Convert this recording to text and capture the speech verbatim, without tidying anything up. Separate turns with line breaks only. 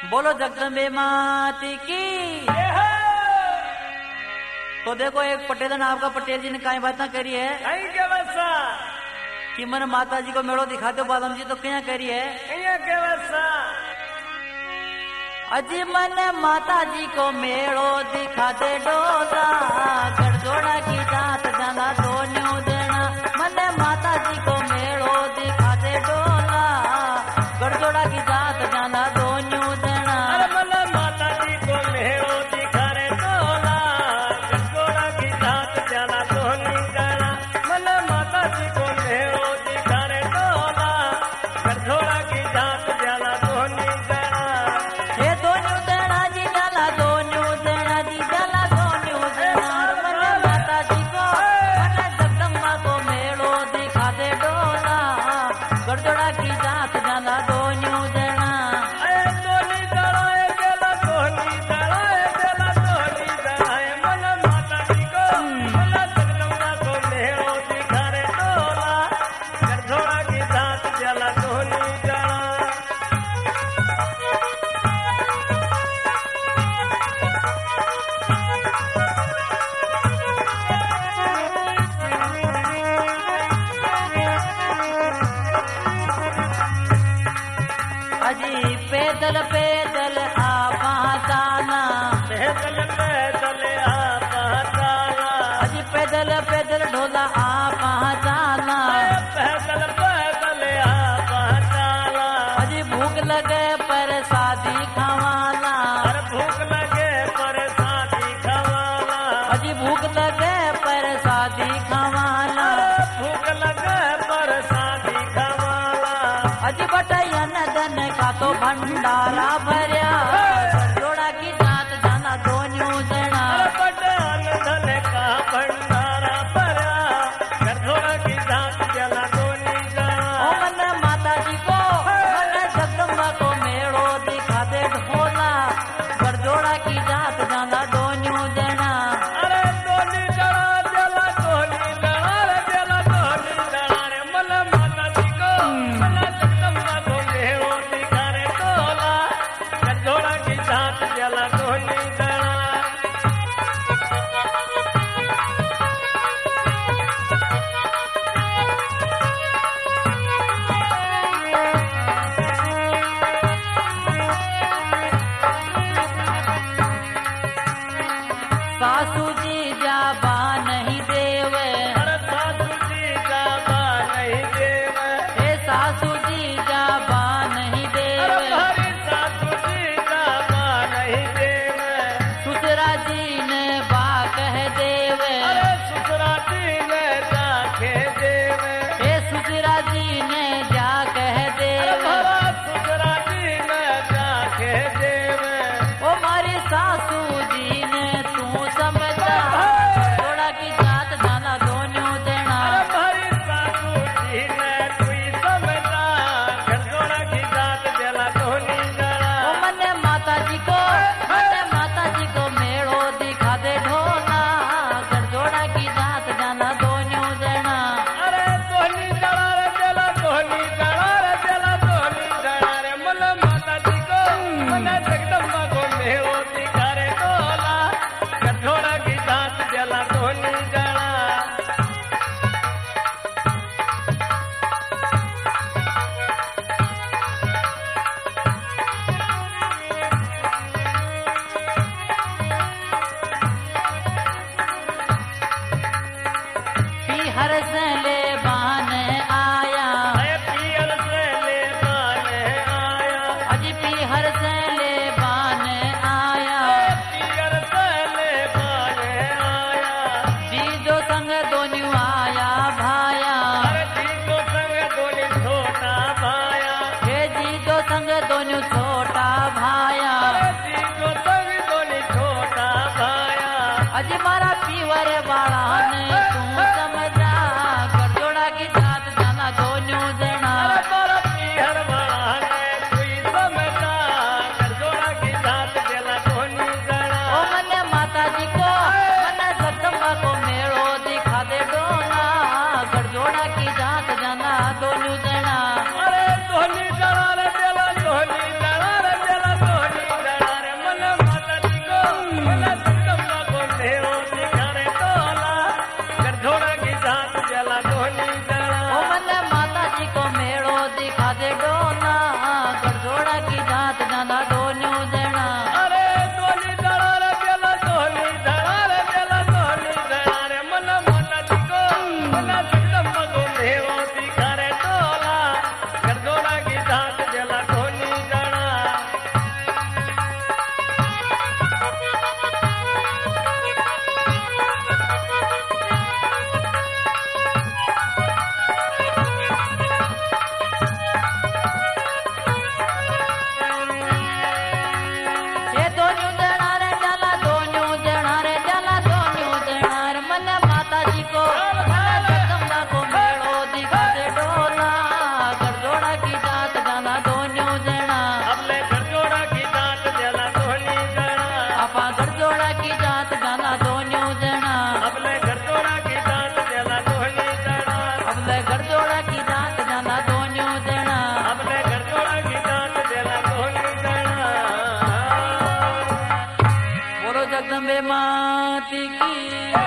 बोलो जगदम्बे माती की। तो देखो एक पटेल नाम का पटेल जी ने कई बातें करी है कि मन माता जी को मेड़ो दिखा दो। बादम जी तो क्या करी है अजी मन माता जी को मेड़ो दिखा दे डोला गड़जोड़ा की जात जाला दो न्यू देना। मन माता जी को मेड़ो दिखा दे डोला गड़जोड़ा की जात जाला दो न्यू देना।
अरे मन माता जी को मेड़ो दिखा रे डोला गड़जोड़ा की जात जाला दो न्यू देना। मन माता जी को मेड़ो दिखा रे डोला गड़जोड़ा की जात जाला दो न्यू देना।
हे दो न्यू देना जी जाला दो न्यू देना जी जाला दो न्यू देना। मन माता जी को मन जगदम्बा को मेड़ो दिखा दे डोला गड़जोड़ा की जात जाला दो न्यू देना।
अरे दोनी दड़ाए देला दोनी दड़ाए देला दोनी दड़ाए मन माता जी को मन जगदम्बा को मेड़ो दिखा रे डोला गड़जोड़ा की जात जाला दोनी दड़ा।
अजी पैदल पैदल आपा जाना
पैदल पैदल आपा जाला
अजी पैदल पैदल ढोला आपा जाना।
पैदल पैदल आपा जाला
अजी भूख लगे पर शादी खवाना
हर भूख लगे पर शादी खवाला
अजी भूख लगे पर शादी खवाना।
भूख लगे पर शादी खवाला
अजी बटैया धन का तो भंडारा भरिया जोड़ा की जात जाना दो न्यू देना।
पटान धन का भंडारा भरा गड़जोड़ा की जात जला दोनी
ओ मन माता जी को मन जगदम्बा को मेड़ो दिखा दे ढोला गड़जोड़ा की जात जाना दो न्यू देना।
अरे दोनी दड़ा जला दोनी दड़ा रे जला दोनी दड़ा रे मन माता जी को मन जगदम्बा को मेड़ो दिखा रे डोला गड़जोड़ा की जात जला दोनी दड़ा।
सासू जी जाबा नहीं देवे
अरे सासू जी जाबा नहीं देवे
हे सासू जी जाबा नहीं
अरे
देवे।
हमारी सासू जी जाबा नहीं देवे
ससुरा जी ने बा कह देवे
अरे ससुरा जी ने जाके देवे
हे ससुरा जी ने जा कह
अरे
देवे।
हमारा ससुरा जी ने जाके देवे
ओ मारी सासू जी ने तू समझा जोड़ा की जात जाना दो न्यू देना।
अरे हमारी सासू जी ने कोई समझा गड़जोड़ा की जात जला दोनी दड़ा।
ओ मन माता जी को मन माता जी को मेड़ो दिखा दे ढोला गड़जोड़ा की जात जाना दो न्यू देना।
अरे दोनी दड़ा रे जला दोनी दड़ा रे जला दोनी दड़ा रे मन माता जी को मन जगदम्बा को मेड़ो दिखा रे डोला गड़जोड़ा की जात जला दोनी दड़ा।
हर से ले बान आया
अरे पियल से ले बाने आया
अजी पी हर से ले बान आया।
पियल से ले बाने आया
जी जो संग दोन्यू आया भाया
अरे जी को संग दोनी छोटा भाया
हे जी जो संग दोन्यू छोटा भाया।
अरे जी को संग दोनी छोटा भाया
अजी मारा पीवर बाड़ा ने तू समझा गड़जोड़ा की जात जाना दो न्यू देना।
अरे मारा पियर वाला ने कोई समझा गड़जोड़ा की जात जला दोनी दड़ा।
ओ मन माता जी को मन जगदम्बा को मेड़ो दिखा दे डोला गड़जोड़ा की जात जाना दो न्यू देना।
अरे दोनी दड़ा रे जला दोनी दड़ा रे जला दोनी
मात की